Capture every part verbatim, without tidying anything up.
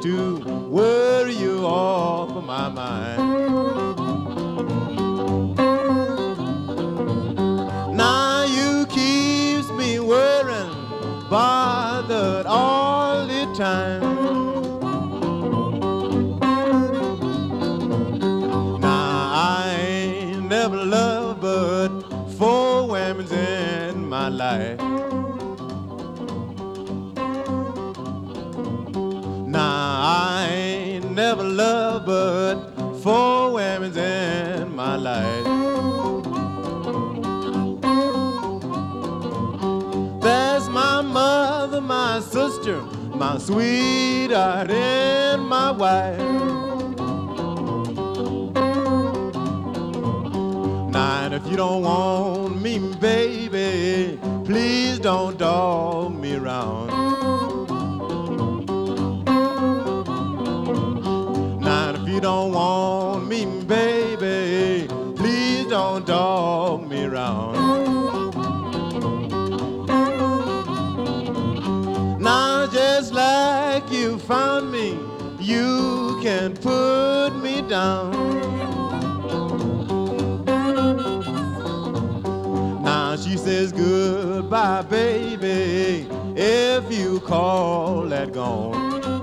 to worry you off of my mind. Now you keeps me worrying, bothered all the time. Now I ain't never loved but four women in my life. Now I ain't never loved but four women in my life. There's my mother, my sister, my sweetheart, and my wife. Now, and if you don't want me, baby, please don't dog me around. Now, and if you don't want me, baby, please don't dog me around. Now just like you found me, you can put me down. Now she says goodbye, baby, if you call that gone.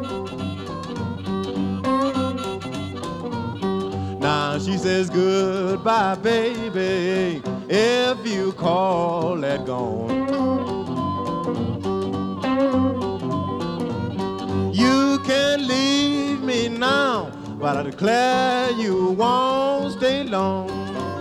Now she says goodbye, baby, if you call that gone. You can leave me now, but I declare you won't stay long.